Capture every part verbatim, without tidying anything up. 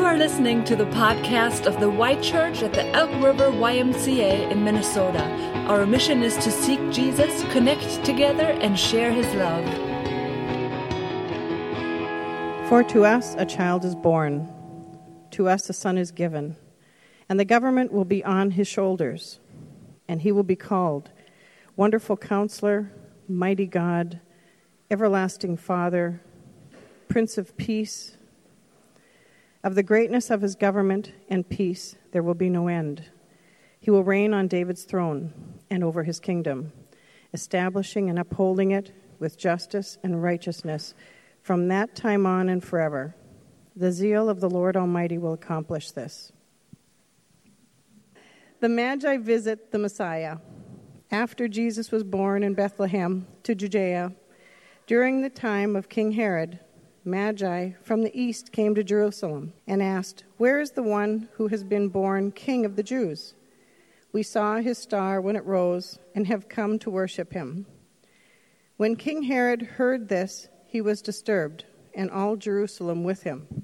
are listening to the podcast of the White Church at the Elk River Y M C A in Minnesota. Our mission is to seek Jesus, connect together, and share his love. For to us a child is born, to us a son is given, and the government will be on his shoulders, and he will be called Wonderful Counselor, Mighty God, Everlasting Father, Prince of Peace. Of the greatness of his government and peace there will be no end. He will reign on David's throne and over his kingdom, establishing and upholding it with justice and righteousness from that time on and forever. The zeal of the Lord Almighty will accomplish this. The Magi visit the Messiah. After Jesus was born in Bethlehem to Judea, during the time of King Herod, Magi from the east came to Jerusalem and asked, "Where is the one who has been born King of the Jews? We saw his star when it rose and have come to worship him." When King Herod heard this, he was disturbed, and all Jerusalem with him.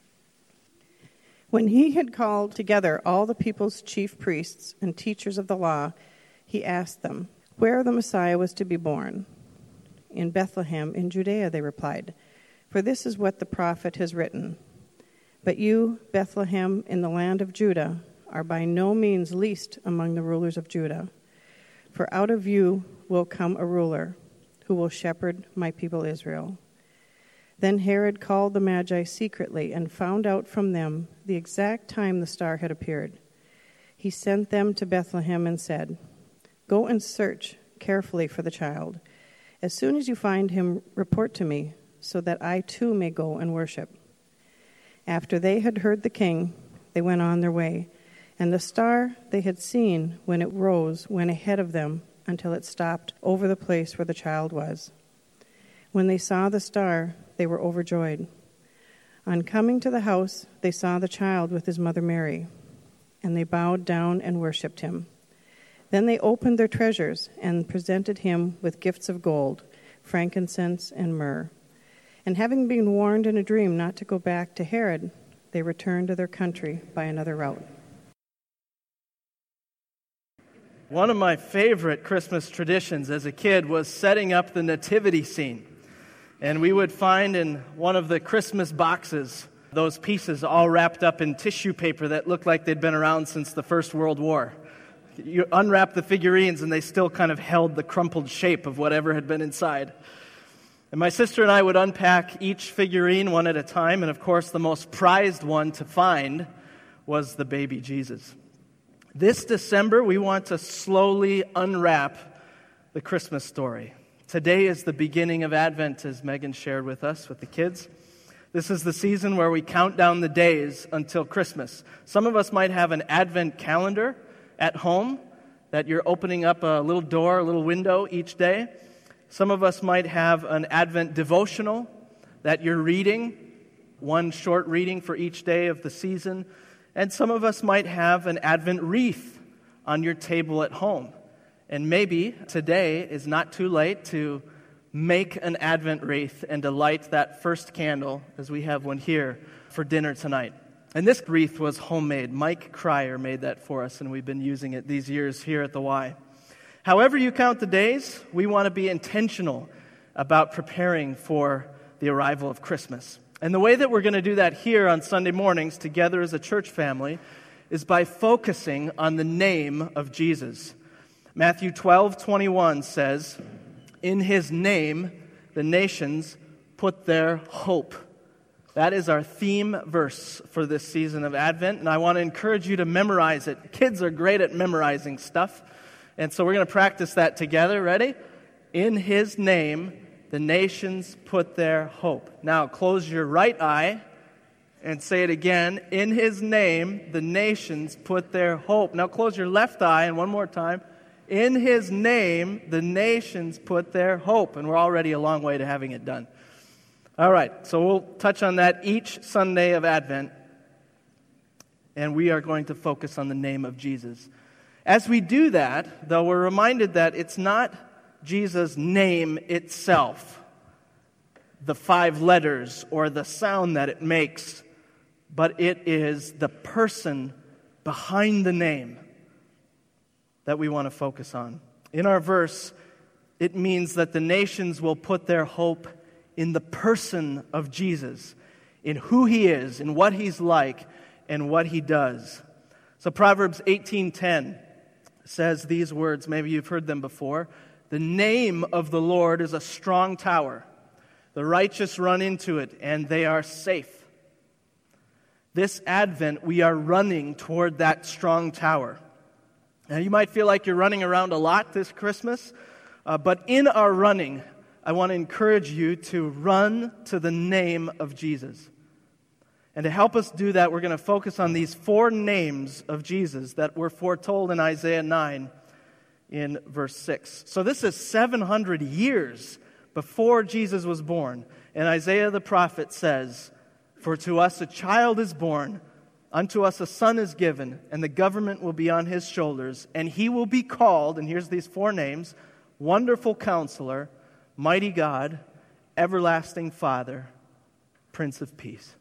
When he had called together all the people's chief priests and teachers of the law, he asked them where the Messiah was to be born. "In Bethlehem in Judea," they replied. "For this is what the prophet has written. But you, Bethlehem, in the land of Judah, are by no means least among the rulers of Judah. For out of you will come a ruler who will shepherd my people Israel." Then Herod called the Magi secretly and found out from them the exact time the star had appeared. He sent them to Bethlehem and said, "Go and search carefully for the child. As soon as you find him, report to me, so that I too may go and worship." After they had heard the king, they went on their way, and the star they had seen when it rose went ahead of them until it stopped over the place where the child was. When they saw the star, they were overjoyed. On coming to the house, they saw the child with his mother Mary, and they bowed down and worshipped him. Then they opened their treasures and presented him with gifts of gold, frankincense, and myrrh. And having been warned in a dream not to go back to Herod, they returned to their country by another route. One of my favorite Christmas traditions as a kid was setting up the nativity scene. And we would find in one of the Christmas boxes those pieces all wrapped up in tissue paper that looked like they'd been around since the First World War. You unwrap the figurines and they still kind of held the crumpled shape of whatever had been inside. And my sister and I would unpack each figurine one at a time, and of course the most prized one to find was the baby Jesus. This December, we want to slowly unwrap the Christmas story. Today is the beginning of Advent, as Megan shared with us, with the kids. This is the season where we count down the days until Christmas. Some of us might have an Advent calendar at home that you're opening up a little door, a little window each day. Some of us might have an Advent devotional that you're reading, one short reading for each day of the season. And some of us might have an Advent wreath on your table at home. And maybe today is not too late to make an Advent wreath and to light that first candle, as we have one here, for dinner tonight. And this wreath was homemade. Mike Cryer made that for us, and we've been using it these years here at the Y. However you count the days, we want to be intentional about preparing for the arrival of Christmas. And the way that we're going to do that here on Sunday mornings together as a church family is by focusing on the name of Jesus. Matthew twelve twenty-one says, "In his name the nations put their hope." That is our theme verse for this season of Advent, and I want to encourage you to memorize it. Kids are great at memorizing stuff. And so we're going to practice that together. Ready? In his name, the nations put their hope. Now, close your right eye and say it again. In his name, the nations put their hope. Now, close your left eye and one more time. In his name, the nations put their hope. And we're already a long way to having it done. All right, so we'll touch on that each Sunday of Advent. And we are going to focus on the name of Jesus. As we do that, though, we're reminded that it's not Jesus' name itself, the five letters or the sound that it makes, but it is the person behind the name that we want to focus on. In our verse, it means that the nations will put their hope in the person of Jesus, in who he is, in what he's like, and what he does. So Proverbs eighteen ten says these words, maybe you've heard them before. The name of the Lord is a strong tower. The righteous run into it, and they are safe. This Advent, we are running toward that strong tower. Now, you might feel like you're running around a lot this Christmas, uh, but in our running, I want to encourage you to run to the name of Jesus. And to help us do that, we're going to focus on these four names of Jesus that were foretold in Isaiah nine in verse six. So this is seven hundred years before Jesus was born. And Isaiah the prophet says, "For to us a child is born, unto us a son is given, and the government will be on his shoulders, and he will be called," and here's these four names, "Wonderful Counselor, Mighty God, Everlasting Father, Prince of Peace."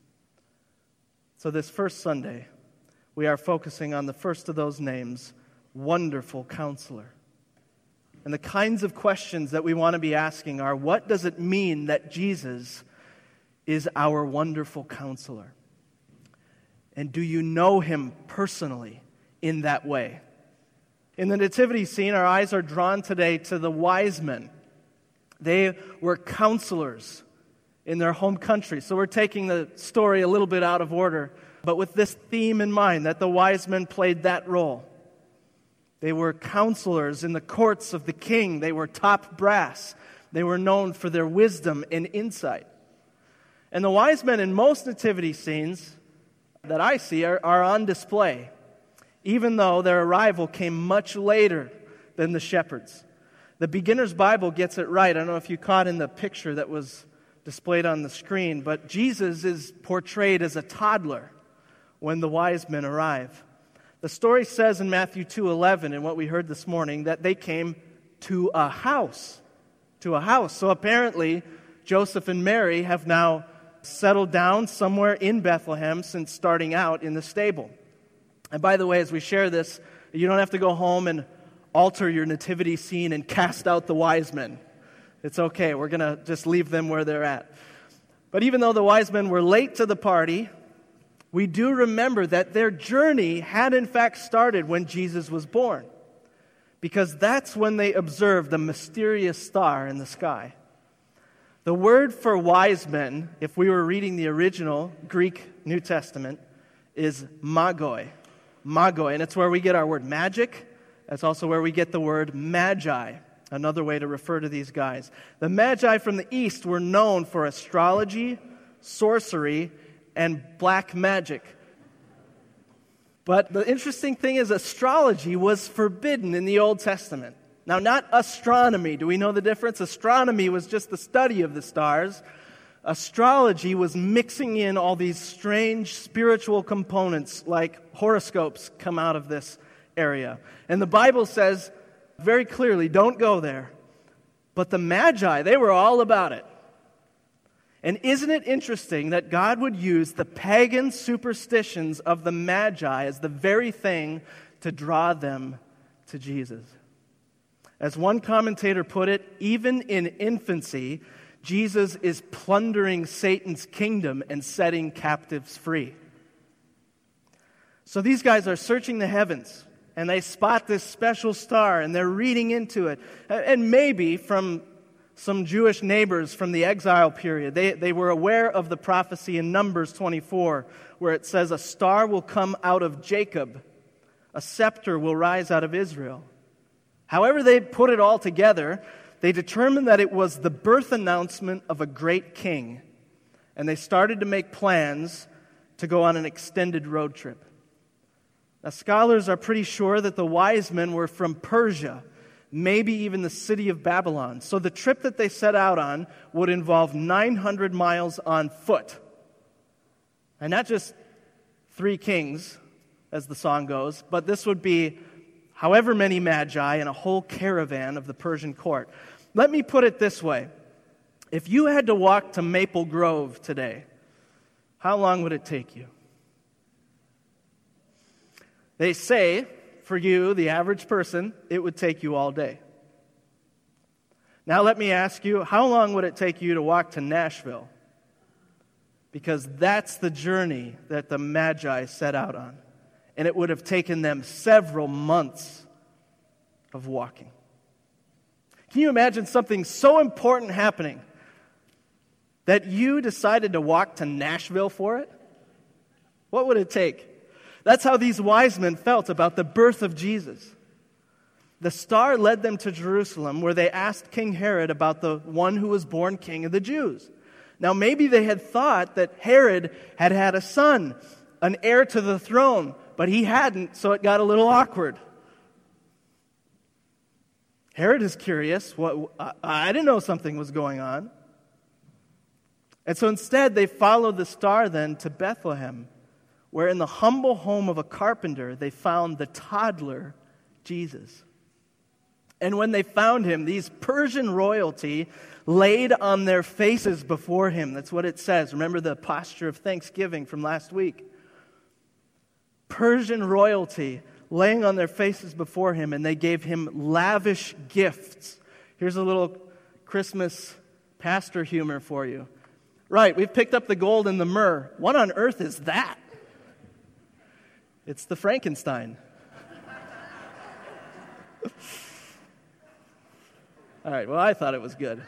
So this first Sunday, we are focusing on the first of those names, Wonderful Counselor. And the kinds of questions that we want to be asking are, what does it mean that Jesus is our wonderful counselor? And do you know him personally in that way? In the nativity scene, our eyes are drawn today to the wise men. They were counselors in their home country. So we're taking the story a little bit out of order, but with this theme in mind, that the wise men played that role. They were counselors in the courts of the king. They were top brass. They were known for their wisdom and insight. And the wise men in most nativity scenes that I see are, are on display, even though their arrival came much later than the shepherds. The Beginner's Bible gets it right. I don't know if you caught in the picture that was displayed on the screen, but Jesus is portrayed as a toddler when the wise men arrive. The story says in Matthew two eleven, and what we heard this morning, that they came to a house. To a house. So apparently, Joseph and Mary have now settled down somewhere in Bethlehem since starting out in the stable. And by the way, as we share this, you don't have to go home and alter your nativity scene and cast out the wise men. It's okay. We're going to just leave them where they're at. But even though the wise men were late to the party, we do remember that their journey had in fact started when Jesus was born, because that's when they observed the mysterious star in the sky. The word for wise men, if we were reading the original Greek New Testament, is magoi. Magoi, and it's where we get our word magic. That's also where we get the word magi, another way to refer to these guys. The magi from the east were known for astrology, sorcery, and black magic. But the interesting thing is, astrology was forbidden in the Old Testament. Now, not astronomy. Do we know the difference? Astronomy was just the study of the stars. Astrology was mixing in all these strange spiritual components, like horoscopes come out of this area. And the Bible says very clearly, don't go there. But the Magi, they were all about it. And isn't it interesting that God would use the pagan superstitions of the Magi as the very thing to draw them to Jesus? As one commentator put it, even in infancy, Jesus is plundering Satan's kingdom and setting captives free. So these guys are searching the heavens, and they spot this special star, and they're reading into it. And maybe from some Jewish neighbors from the exile period, they, they were aware of the prophecy in Numbers twenty-four, where it says, "A star will come out of Jacob, a scepter will rise out of Israel." However they put it all together, they determined that it was the birth announcement of a great king, and they started to make plans to go on an extended road trip. Now, scholars are pretty sure that the wise men were from Persia, maybe even the city of Babylon. So the trip that they set out on would involve nine hundred miles on foot. And not just three kings, as the song goes, but this would be however many magi and a whole caravan of the Persian court. Let me put it this way. If you had to walk to Maple Grove today, how long would it take you? They say, for you, the average person, it would take you all day. Now let me ask you, how long would it take you to walk to Nashville? Because that's the journey that the Magi set out on. And it would have taken them several months of walking. Can you imagine something so important happening that you decided to walk to Nashville for it? What would it take? That's how these wise men felt about the birth of Jesus. The star led them to Jerusalem, where they asked King Herod about the one who was born king of the Jews. Now, maybe they had thought that Herod had had a son, an heir to the throne, but he hadn't, so it got a little awkward. Herod is curious. What, I didn't know something was going on. And so instead, they followed the star then to Bethlehem, where in the humble home of a carpenter, they found the toddler Jesus. And when they found him, these Persian royalty laid on their faces before him. That's what it says. Remember the posture of thanksgiving from last week. Persian royalty laying on their faces before him, and they gave him lavish gifts. Here's a little Christmas pastor humor for you. Right, we've picked up the gold and the myrrh. What on earth is that? It's the Frankenstein. All right, well, I thought it was good.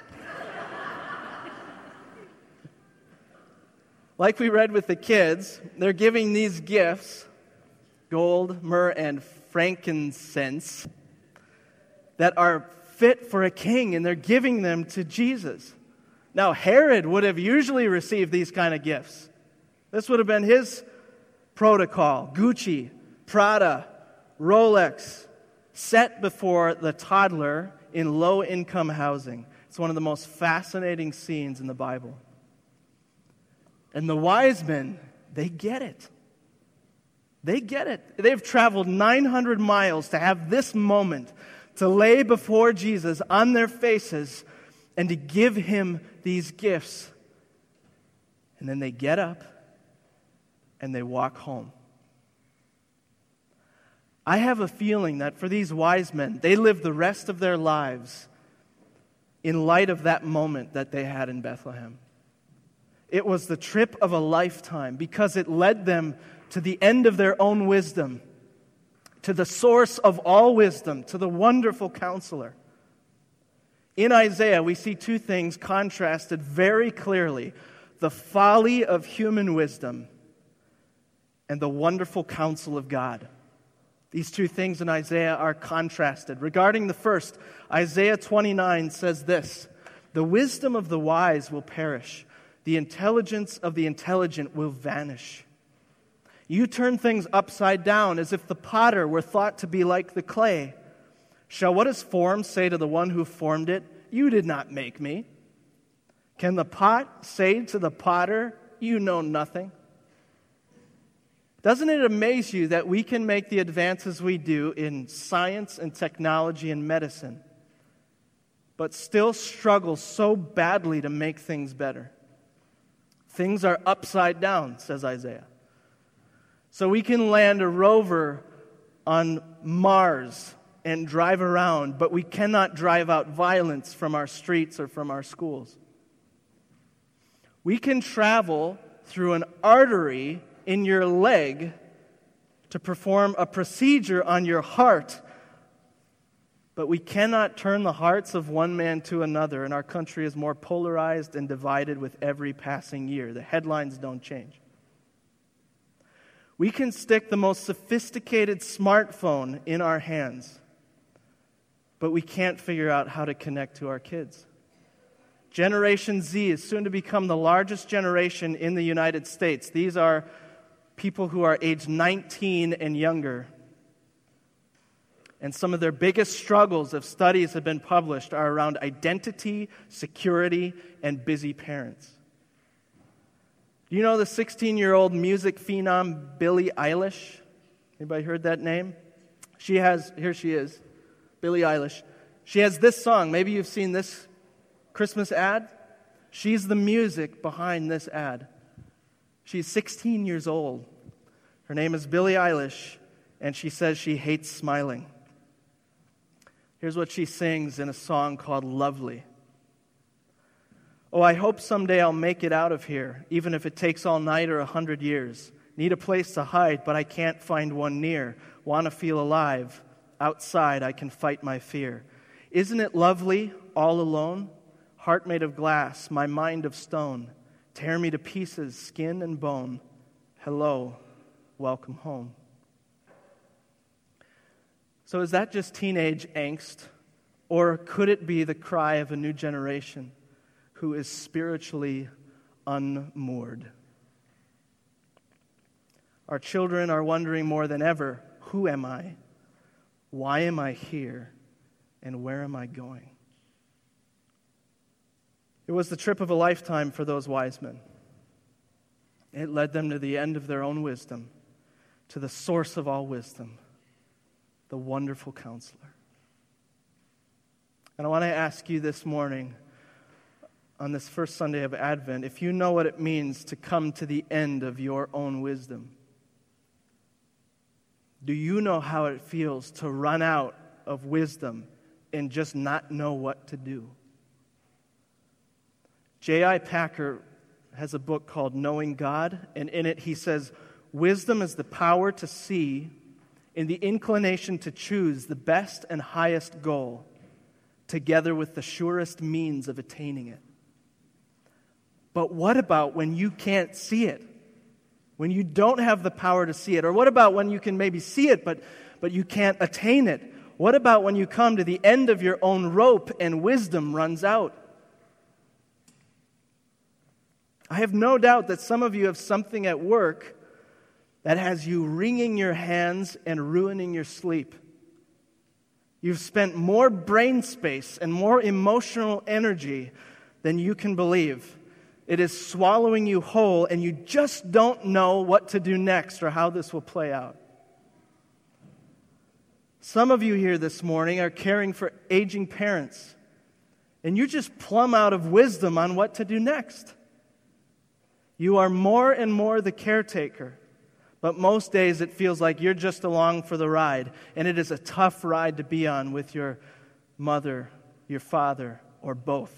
Like we read with the kids, they're giving these gifts, gold, myrrh, and frankincense, that are fit for a king, and they're giving them to Jesus. Now, Herod would have usually received these kind of gifts. This would have been his protocol. Gucci, Prada, Rolex, set before the toddler in low-income housing. It's one of the most fascinating scenes in the Bible. And the wise men, they get it. They get it. They've traveled nine hundred miles to have this moment, to lay before Jesus on their faces and to give him these gifts. And then they get up and they walk home. I have a feeling that for these wise men, they lived the rest of their lives in light of that moment that they had in Bethlehem. It was the trip of a lifetime because it led them to the end of their own wisdom, to the source of all wisdom, to the wonderful counselor. In Isaiah, we see two things contrasted very clearly: the folly of human wisdom and the wonderful counsel of God. These two things in Isaiah are contrasted. Regarding the first, Isaiah twenty-nine says this: "The wisdom of the wise will perish. The intelligence of the intelligent will vanish. You turn things upside down as if the potter were thought to be like the clay. Shall what is formed say to the one who formed it, 'You did not make me'? Can the pot say to the potter, 'You know nothing'?" Doesn't it amaze you that we can make the advances we do in science and technology and medicine, but still struggle so badly to make things better? Things are upside down, says Isaiah. So we can land a rover on Mars and drive around, but we cannot drive out violence from our streets or from our schools. We can travel through an artery in your leg to perform a procedure on your heart, but we cannot turn the hearts of one man to another, and our country is more polarized and divided with every passing year. The headlines don't change. We can stick the most sophisticated smartphone in our hands, but we can't figure out how to connect to our kids. Generation Z is soon to become the largest generation in the United States. These are people who are age nineteen and younger. And some of their biggest struggles, if studies have been published, are around identity, security, and busy parents. Do you know the sixteen-year-old music phenom Billie Eilish? Anybody heard that name? She has, here she is, Billie Eilish. She has this song. Maybe you've seen this Christmas ad. She's the music behind this ad. She's sixteen years old. Her name is Billie Eilish, and she says she hates smiling. Here's what she sings in a song called Lovely. Oh, I hope someday I'll make it out of here, even if it takes all night or a hundred years. Need a place to hide, but I can't find one near. Want to feel alive. Outside, I can fight my fear. Isn't it lovely, all alone? Heart made of glass, my mind of stone. Tear me to pieces, skin and bone. Hello, welcome home. So is that just teenage angst? Or could it be the cry of a new generation who is spiritually unmoored? Our children are wondering more than ever, who am I? Why am I here? And where am I going? It was the trip of a lifetime for those wise men. It led them to the end of their own wisdom, to the source of all wisdom, the wonderful Counselor. And I want to ask you this morning, on this first Sunday of Advent, if you know what it means to come to the end of your own wisdom. Do you know how it feels to run out of wisdom and just not know what to do? J I Packer has a book called Knowing God, and in it he says, wisdom is the power to see and the inclination to choose the best and highest goal, together with the surest means of attaining it. But what about when you can't see it? When you don't have the power to see it? Or what about when you can maybe see it, but, but you can't attain it? What about when you come to the end of your own rope and wisdom runs out? I have no doubt that some of you have something at work that has you wringing your hands and ruining your sleep. You've spent more brain space and more emotional energy than you can believe. It is swallowing you whole, and you just don't know what to do next or how this will play out. Some of you here this morning are caring for aging parents, and you just plumb out of wisdom on what to do next. You are more and more the caretaker, but most days it feels like you're just along for the ride, and it is a tough ride to be on with your mother, your father, or both.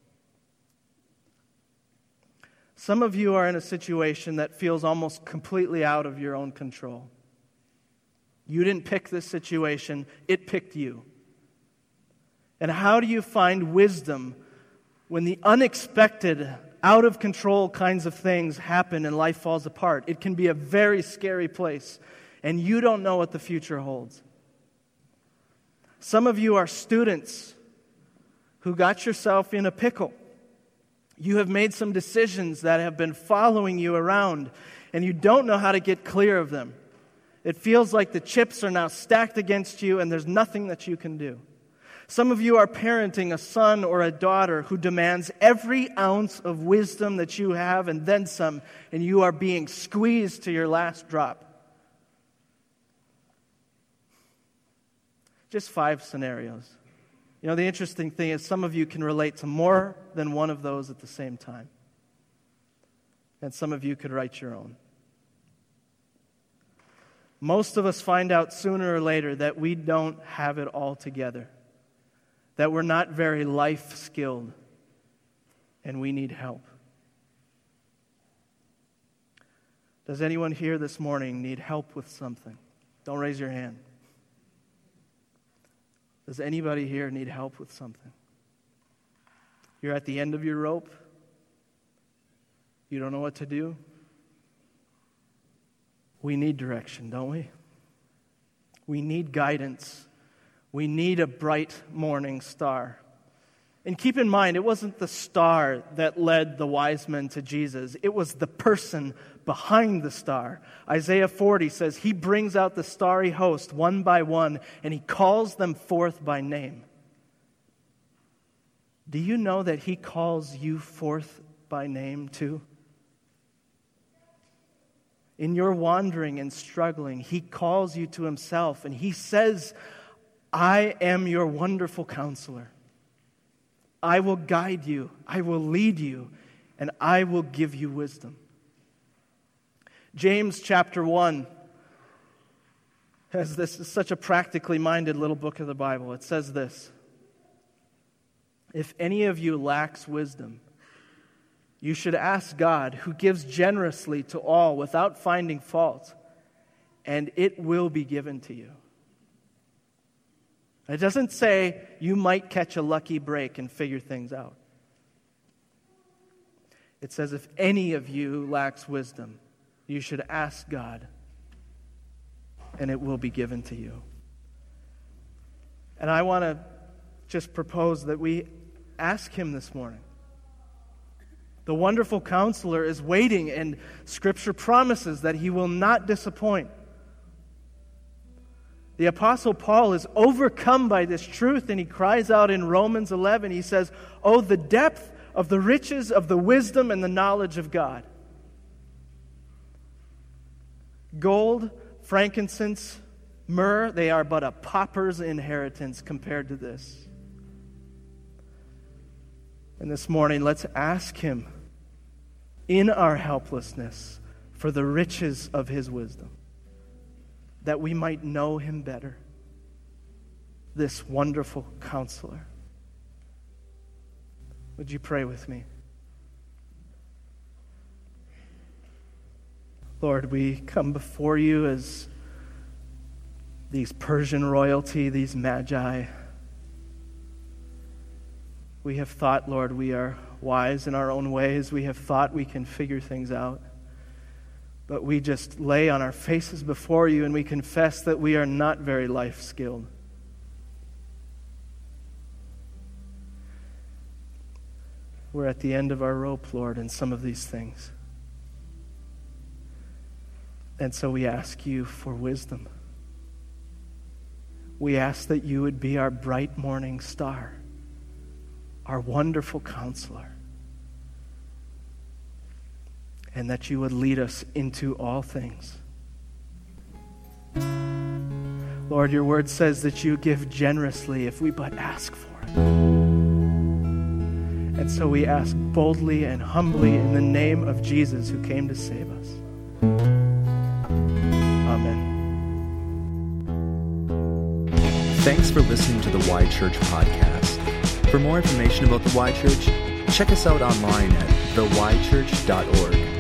Some of you are in a situation that feels almost completely out of your own control. You didn't pick this situation, it picked you. And how do you find wisdom when the unexpected, out of control kinds of things happen and life falls apart? It can be a very scary place, and you don't know what the future holds. Some of you are students who got yourself in a pickle. You have made some decisions that have been following you around, and you don't know how to get clear of them. It feels like the chips are now stacked against you, and there's nothing that you can do. Some of you are parenting a son or a daughter who demands every ounce of wisdom that you have and then some, and you are being squeezed to your last drop. Just five scenarios. You know, the interesting thing is some of you can relate to more than one of those at the same time. And some of you could write your own. Most of us find out sooner or later that we don't have it all together, that we're not very life-skilled, and we need help. Does anyone here this morning need help with something? Don't raise your hand. Does anybody here need help with something? You're at the end of your rope. You don't know what to do. We need direction, don't we? We need guidance. We need a bright morning star. And keep in mind, it wasn't the star that led the wise men to Jesus. It was the person behind the star. Isaiah forty says, He brings out the starry host one by one, and He calls them forth by name. Do you know that He calls you forth by name too? In your wandering and struggling, He calls you to Himself, and He says, I am your wonderful counselor. I will guide you, I will lead you, and I will give you wisdom. James chapter one as this is such a practically minded little book of the Bible. It says this: if any of you lacks wisdom, you should ask God, who gives generously to all without finding fault, and it will be given to you. It doesn't say you might catch a lucky break and figure things out. It says if any of you lacks wisdom, you should ask God, and it will be given to you. And I want to just propose that we ask Him this morning. The wonderful Counselor is waiting, and Scripture promises that He will not disappoint. The Apostle Paul is overcome by this truth, and he cries out in Romans eleven, he says, "Oh, the depth of the riches of the wisdom and the knowledge of God." Gold, frankincense, myrrh, they are but a pauper's inheritance compared to this. And this morning, let's ask Him in our helplessness for the riches of His wisdom, that we might know Him better, this wonderful Counselor. Would you pray with me? Lord, we come before You as these Persian royalty, these magi. We have thought, Lord, we are wise in our own ways. We have thought we can figure things out. But we just lay on our faces before You and we confess that we are not very life-skilled. We're at the end of our rope, Lord, in some of these things. And so we ask You for wisdom. We ask that You would be our bright morning star, our wonderful Counselor, and that You would lead us into all things. Lord, Your word says that You give generously if we but ask for it. And so we ask boldly and humbly in the name of Jesus, who came to save us. Amen. Thanks for listening to the Y Church podcast. For more information about the Y Church, check us out online at the y church dot org.